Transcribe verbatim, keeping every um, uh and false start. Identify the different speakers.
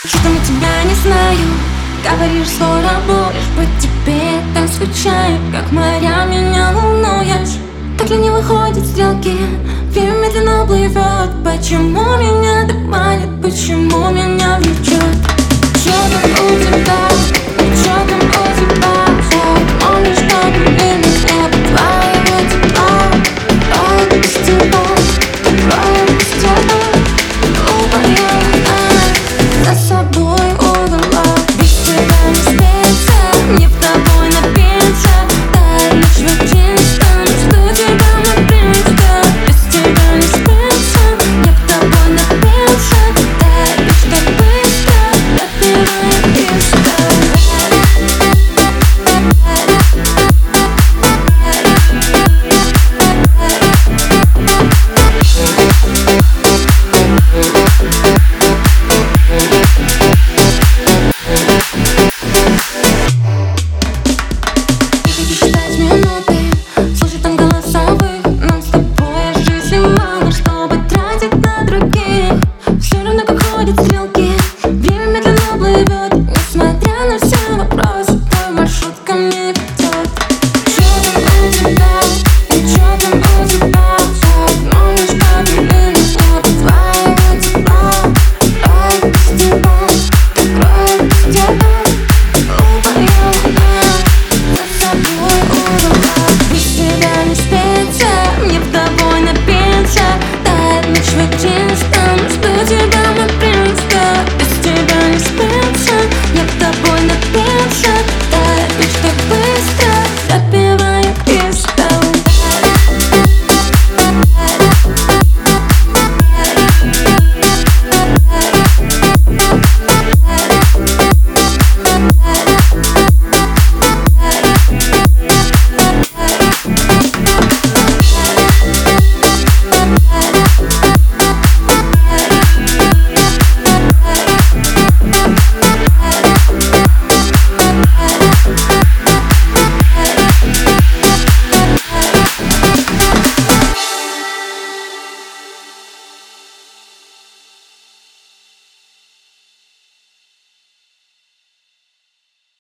Speaker 1: Что-то мы тебя не знаю. Говоришь, скоро будешь, по тебе так скучаю. Как моря меня волнуешь. Так ли не выходят стрелки, время медленно плывет. Почему меня так манит?